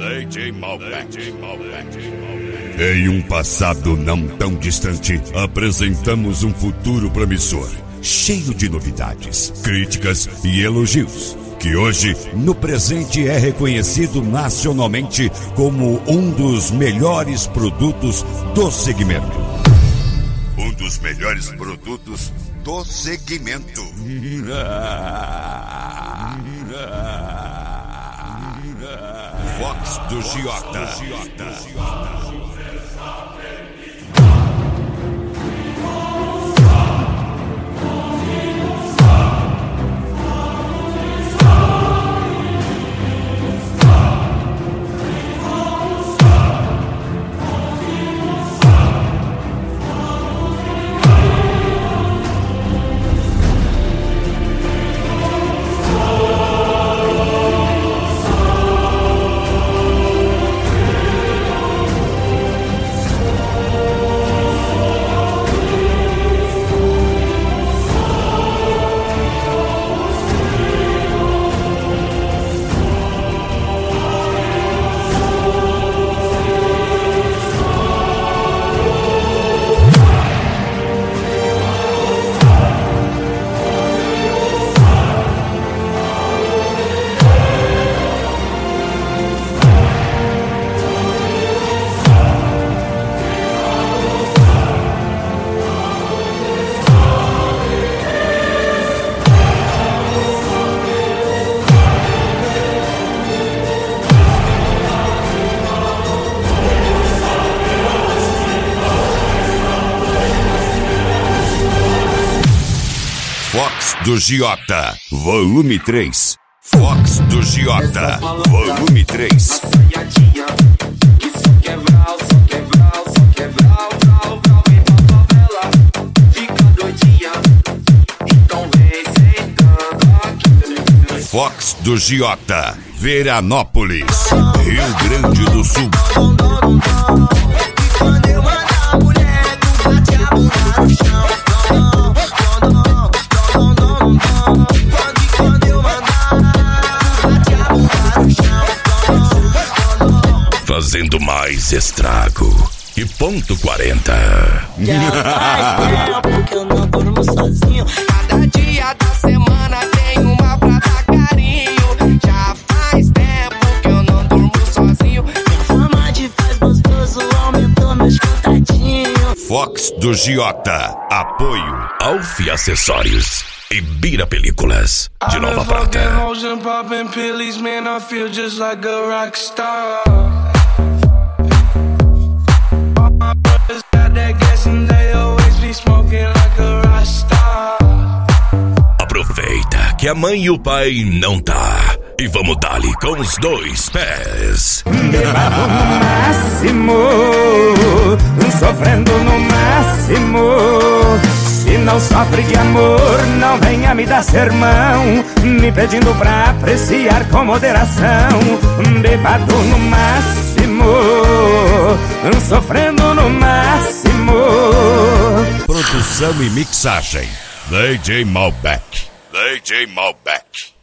DJ Malbec. Em um passado não tão distante, apresentamos um futuro promissor, cheio de novidades, críticas e elogios, que hoje, no presente, é reconhecido nacionalmente como um dos melhores produtos do segmento. Um dos melhores produtos do segmento. Fox do Giota. Fox do Giota, volume 3. Fox do Giota, volume 3. Que só quebral, vem pra favela, fica doidinha, então vem sentando aqui. Fox do Giota, Veranópolis, Rio Grande do Sul. Quando eu mandar a mulher, tu bate a bunda no chão. Quando eu mandar, tu bate a bunda no chão. Fazendo mais estrago. E ponto 40. Já faz tempo que eu não durmo sozinho. Cada dia da semana tem uma pra dar carinho. Já faz tempo que eu não durmo sozinho. Minha fama de faz gostoso aumentou meus contatinhos. Fox do Giota, apoio Alfi Acessórios e Bira Películas de Nova Prata. Aproveita que a mãe e o pai não tá. E vamos dar-lhe com os dois pés. Bebado no máximo, sofrendo no máximo. Se não sofre de amor, não venha me dar sermão, me pedindo pra apreciar com moderação. Bebado no máximo, sofrendo no máximo. Produção e mixagem, DJ Malbec. DJ Malbec.